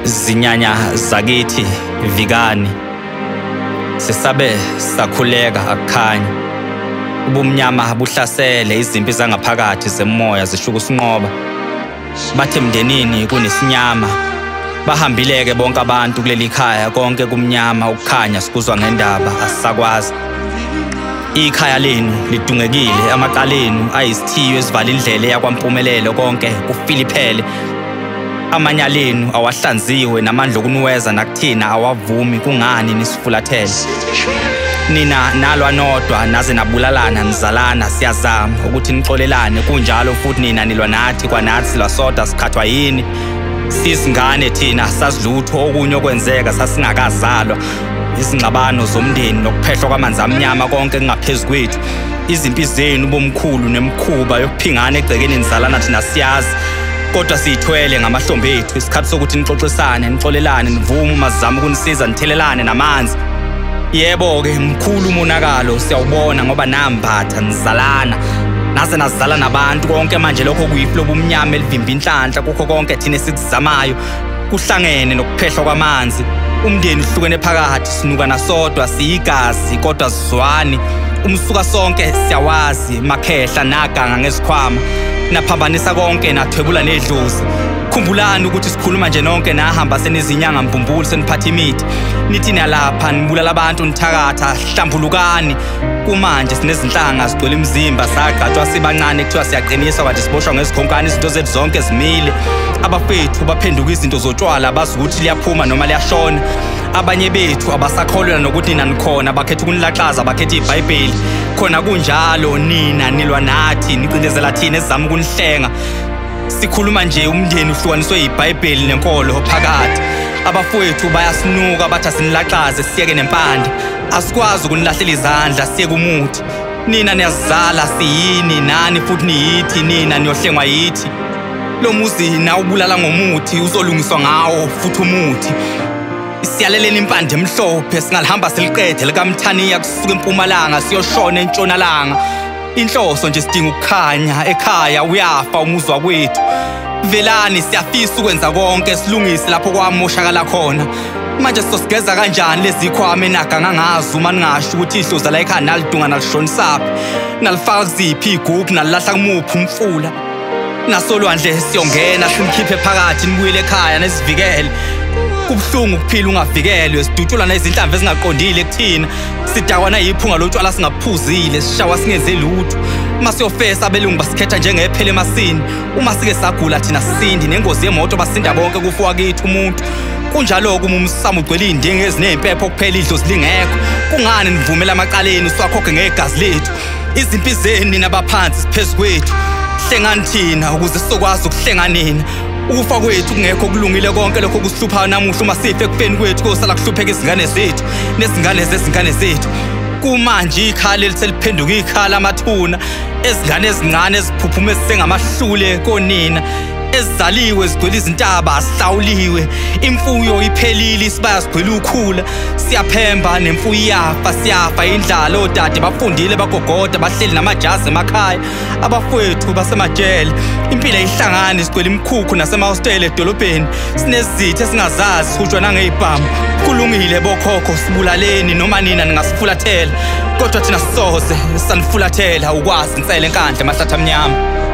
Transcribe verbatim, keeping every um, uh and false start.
Zinyanya zakithi vikani sisabe sakhuleka akukhanya ubumnyama buhlasele izimpi zangaphakathi zemoya zishuka usinqoba bathe emndenini kunesinyama bahambileke bonke abantu kuleli khaya konke kumnyama ukukhanya sikuzwa ngendaba asisakwazi ikhaya lenu lidungekile amaqalenu ayisithiyo esivala indlela yakwaMpumelelo konke kuFiliphele amanyalenu awahlanziwe namandla okunuweza nakuthina awavumi kungani nisifulathele nina nalwa nodwa naze nabulalana nizalana siyazama ukuthi nixolelane kunjalo futhi nina nilwa nathi kwanathi silwasoda sikhathwa yini sisingane thina sasilutho okunye okwenzeka sasingakazalwa izingxabano zomndeni nokuphehlwa kwamanzi amnyama konke kungaphezulu kwethu izimpi zenu bomkhulu nemkhuba yokuphingana egcekeni nizalana thina siyazi kodwa siyithwele ngamahlombe ethu isikhathi sokuthi nixoxisane nixolelane nivume mazama ukunisiza nithelelane namanzi yebo ke mkhulu umonakalo siyawubona ngoba nambatha nizalana naze nazala nabantu konke manje lokho kuyiflo bomnyama elivimba inhlanhla kukho konke thina sikuzamayo kuhlangene nokuphehlwa kwamanzi umndeni uhlukene phakathi sinuka nasodwa siyigazi kodwa sizwani umsuka sonke siyawazi makhehla naganga ngezikhwama naphambanisa konke nathwebula nedlozi khumbulani ukuthi sikhuluma nje nonke nahamba senizinyanga mbumbulu seniphatha imithi nithi nalapha nibulala abantu nithakatha hlambulukani kumanje sinezinhlanga sigcwele imizimba sagqatshwa sibancane kuthiwa siyaqinisa kanti siboshwa ngezikhonkane izinto zethu zonke zimile abafethu baphenduka izinto zotshwala bazi ukuthi liyaphuma noma liyashona abanye bethu abasakholwa nokuthi nina nikhona bakhetha ukunilaxaza bakhetha iBhayibheli khona kunjalo nina nilwa nathi nicindezela thina ezama ukunihlenga sikhuluma nje umndeni uhlukaniswe iBhayibheli nenkolo phakathi abafowethu bayasinuka bathi asinilaxaze siyeke nempande asikwazi ukunilahlela izandla siyeke umuthi nina niyazala siyini nani futhi niyithi nina niyohlengwa yithi lo muzi na ubulala ngomuthi uzolungiswa ngawo futhi umuthi siyalelena impande emhlophe singalihamba siliqede likaMthaniya kusuka eMpumalanga siyoshona eNtshonalanga inhloso nje sidinga ukukhanya ekhaya uyafa umuzwa kwethu velani siyafisa ukwenza konke silungise lapho kwamoshakala khona manje sizosigeza kanjani lezi khwama enaganga ngazo uma ningasho ukuthi ihloza la ekhaya nalidunga nalishonisapi nalifaka kuziphi igubhu nalilahla kumuphi umfula nasolwandle siyongena simkhiphe phakathi nibuyele ekhaya nesivikele kubhlungu ukuphila ungavikelwe sidutshula nezinhlamvu ezingaqondile kuthina sidakwa nayiphunga lotshwala singaphuzile sishawa singenze lutho masiyofesa abelungu basikhetha njengephele emasini uma sike sagula thina sisindi nengozi yemoto basinda bonke kufuwa kithi umuntu kunjalo ke umsamo ugcwele indinge ezinempepho kuphela idlozi lingekho kungani nivumela amaqaleni siwakhokhe ngegazi lethu izimpi zeni nabaphansi siphezulu kwethu hlengani thina ukuze sizokwazi ukuhlenga nina ukufa kwethu kungekho kulungile konke lokho kusihlupha namuhla uma sife kufeni kwethu kosala kuhlupheka izingane zethu nezingane zezingane zethu kumanje ikhali liseliphenduka ikhala amathuna ezingane ezincane eziphuphuma ezisengamahlule konina ezizaliwe zigcwele izintaba asihlawuliwe imfuyo iphelile isibaya sigcwele ukhula siyaphemba nemfuyo iyafa siyafa indlala odade bafundile bagogoda bahleli namajazi emakhaya abafowethu basemajele impilo ihlangane sigcwele imkhukhu nasemahostele edolobheni sinezithe singazazi sihutshwa nangezibhamu kulungile bokhokho sibulaleni noma nina ningasifulathela kodwa thina sisoze sanifulathela ukwazi insele enkandla emahlathi amnyama